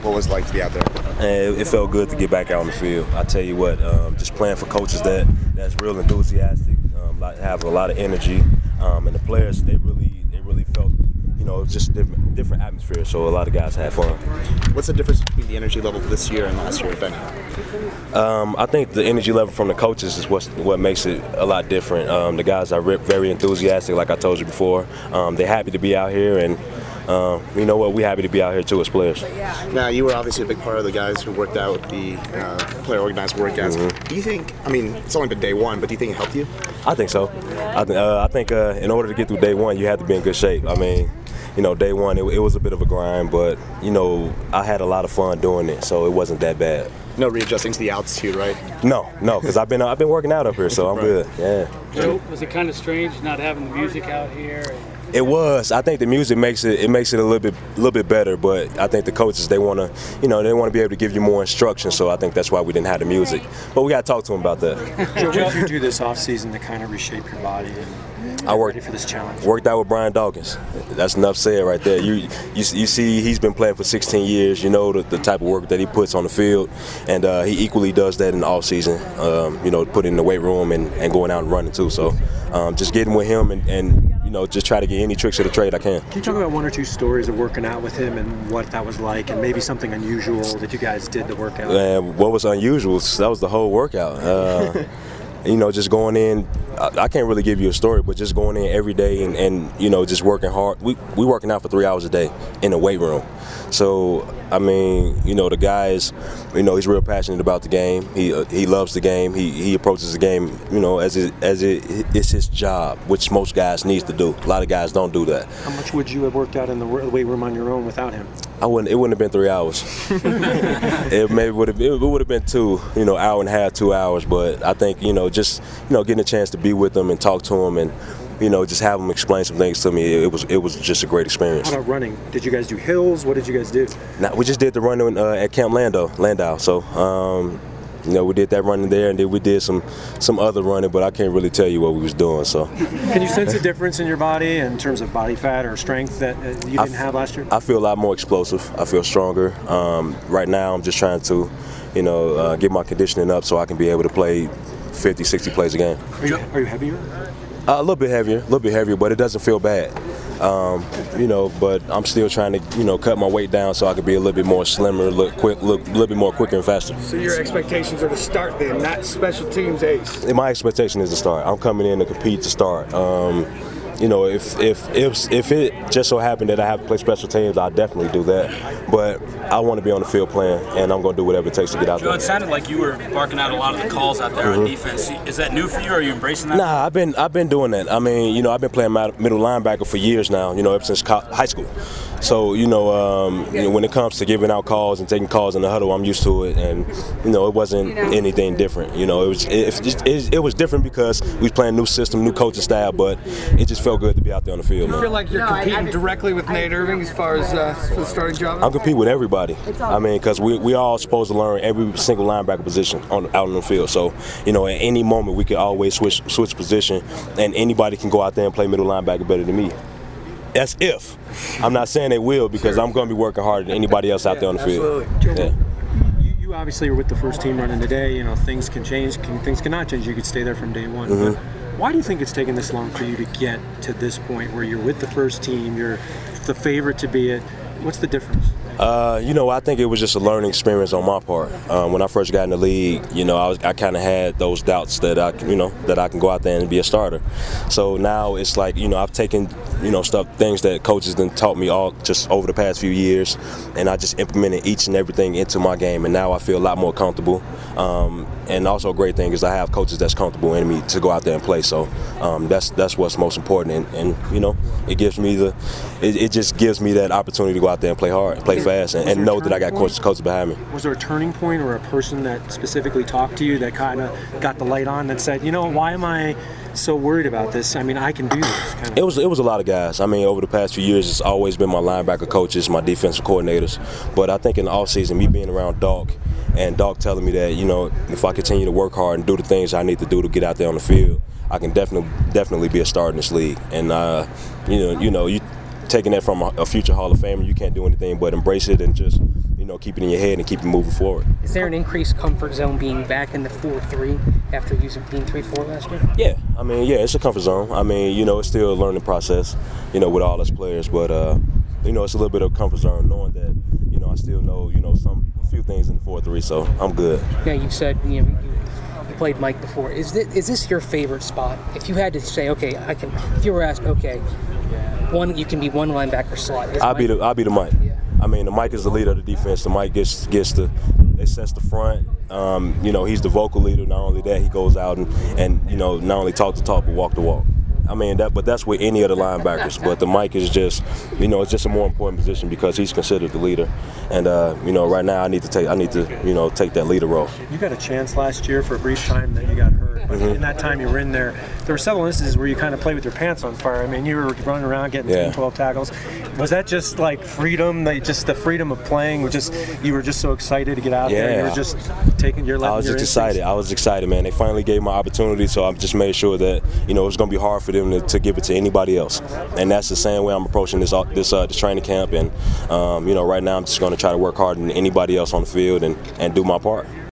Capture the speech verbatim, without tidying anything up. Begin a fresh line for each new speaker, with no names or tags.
What was it like to be out there?
And it felt good to get back out on the field. I tell you what, um, just playing for coaches that that's real enthusiastic, um, like have a lot of energy, um, and the players they really they really felt, you know, just different different atmosphere. So a lot of guys had fun.
What's the difference between the energy level this year and last year, if any?
Um, I think the energy level from the coaches is what's, what makes it a lot different. Um, the guys are very enthusiastic, like I told you before. Um, they're happy to be out here, and uh, you know what? We're happy to be out here too as players.
Now, you were obviously a big part of the guys who worked out the uh, player-organized workouts. Mm-hmm. Do you think? I mean, it's only been day one, but do you think it helped you?
I think so. I, th- uh, I think uh, in order to get through day one, you have to be in good shape. I mean, you know, day one, it, it was a bit of a grind, but, you know, I had a lot of fun doing it, so it wasn't that bad.
No readjusting to the altitude, right?
No, no, because I've been I've been working out up here, so I'm right. good. Yeah.
So was it kind of strange not having the music out here?
It was. I think the music makes it it makes it a little bit a little bit better, but I think the coaches they want to, you know, they want to be able to give you more instruction. So I think that's why we didn't have the music. But we got to talk to them about that.
Joe, what did you do this off season to kind of reshape your body and get
I worked
ready for this challenge?
Worked out with Brian Dawkins. That's enough said right there. You you you see, he's been playing for sixteen years. You know the, the type of work that he puts on the field, and uh, he equally does that in the off season. Um, you know, put in the weight room and, and going out and running too. So um, just getting with him and. and you know, just try to get any tricks of the trade I can.
Can you talk about one or two stories of working out with him and what that was like, and maybe something unusual that you guys did to work out?
Uh, what was unusual? That was the whole workout. Uh, you know, just going in. I, I can't really give you a story, but just going in every day and, and you know, just working hard. We we working out for three hours a day in the weight room. So I mean, you know, the guy is, you know, he's real passionate about the game. He uh, he loves the game. He he approaches the game, you know, as it, as it, it's his job, which most guys needs to do. A lot of guys don't do that.
How much would you have worked out in the weight room on your own without him?
I wouldn't. It wouldn't have been three hours. It maybe would have. It would have been two. You know, hour and a half, two hours. But I think, you know, just you know, getting a chance to be with them and talk to them and, you know, just have them explain some things to me. It was it was just a great experience.
How about running? Did you guys do hills? What did you guys do?
Now, we just did the running uh, at Camp Landau. Landau. So, um, you know, we did that running there, and then we did some some other running, but I can't really tell you what we was doing. So,
can you sense a difference in your body in terms of body fat or strength that uh, you didn't f- have last year?
I feel a lot more explosive. I feel stronger. Um, right now, I'm just trying to, you know, uh, get my conditioning up so I can be able to play fifty, sixty plays a game.
Are you, are you heavier?
Uh, a little bit heavier, a little bit heavier, but it doesn't feel bad. Um, you know, but I'm still trying to, you know, cut my weight down so I can be a little bit more slimmer, look quick, look a little bit more quicker and faster.
So your expectations are to start then, not special teams ace?
My expectation is to start. I'm coming in to compete to start. Um, you know, if if if if it just so happened that I have to play special teams, I'll definitely do that. But I want to be on the field playing, and I'm going to do whatever it takes to get out
Joe,
there.
it sounded like you were barking out a lot of the calls out there mm-hmm. on defense. Is that new for you, or are you embracing that?
Nah, I've been I've been doing that. I mean, you know, I've been playing middle linebacker for years now, you know, ever since high school. So, you know, um, you know, when it comes to giving out calls and taking calls in the huddle, I'm used to it, and you know, it wasn't anything different. You know, it was it, it, it was different because we was playing new system, new coaching style, but it just felt good to be out there on the field.
You
man.
feel like you're competing directly with Nate Irving as far as uh, for the starting job?
I'm competing with everybody. I mean, because we we all supposed to learn every single linebacker position on out on the field. So, you know, at any moment we could always switch switch position, and anybody can go out there and play middle linebacker better than me. That's if. I'm not saying they will, because I'm going to be working harder than anybody else out there on the field.
Yeah. You, you obviously are with the first team running today. You know, things can change, can, things cannot change. You could stay there from day one.
Mm-hmm.
But why do you think it's taken this long for you to get to this point where you're with the first team, you're the favorite to be it? What's the difference?
Uh, you know, I think it was just a learning experience on my part. Um, when I first got in the league, you know, I, was, I kind of had those doubts that I, you know, that I can go out there and be a starter. So now it's like, you know, I've taken, you know, stuff, things that coaches done taught me all just over the past few years, and I just implemented each and everything into my game, and now I feel a lot more comfortable. Um, and also a great thing is I have coaches that's comfortable in me to go out there and play. So um, that's that's what's most important, and, and you know, it gives me the, it, it just gives me that opportunity to go out there and play hard, play fast, and, and know that I got coaches, coaches behind me.
Was there a turning point or a person that specifically talked to you that kind of got the light on that said, you know, why am I so worried about this? I mean, I can do this. Kind of.
It was it was a lot of guys. I mean, over the past few years, it's always been my linebacker coaches, my defensive coordinators. But I think in the offseason, me being around Doc, and Doc telling me that, you know, if I continue to work hard and do the things I need to do to get out there on the field, I can definitely definitely be a star in this league. And uh, you know, you know, you taking that from a future Hall of Famer, you can't do anything but embrace it and just, you you know, keep it in your head and keep it moving forward.
Is there an increased comfort zone being back in the four three after using being three four last year?
Yeah, I mean, yeah, it's a comfort zone. I mean, you know, it's still a learning process, you know, with all us players, but uh, you know, it's a little bit of comfort zone knowing that, you know, I still know, you know, some a few things in the four three, so I'm good.
Yeah, you've said you know you, you played Mike before. Is this, is this your favorite spot? If you had to say, okay, I can. If you were asked, okay, one you can be one linebacker slot. Is
I'll
Mike,
be the I'll be the Mike.
Yeah.
I mean, the Mike is the leader of the defense. The Mike gets gets the they sets the front. Um, you know, he's the vocal leader. Not only that, he goes out and, and you know not only talk the talk but walk the walk. I mean, that, but that's with any of the linebackers. But the Mike is just, you know, it's just a more important position because he's considered the leader. And uh, you know, right now I need to take, I need to, you know, take that leader role.
You got a chance last year for a brief time, then you got hurt. But
Mm-hmm.
in that time you were in there, there were several instances where you kind of played with your pants on fire. I mean, you were running around getting
Yeah.
ten, twelve tackles. Was that just like freedom? Like just the freedom of playing? Was just you were just so excited to get out there. You
Yeah.
were just taking your.
I was
your
just
instincts.
excited. I was excited, man. They finally gave my opportunity, so I just made sure that you know it was going to be hard for them to, to give it to anybody else. And that's the same way I'm approaching this this uh, this training camp. And um, you know, right now I'm just going to try to work harder than anybody else on the field and, and do my part.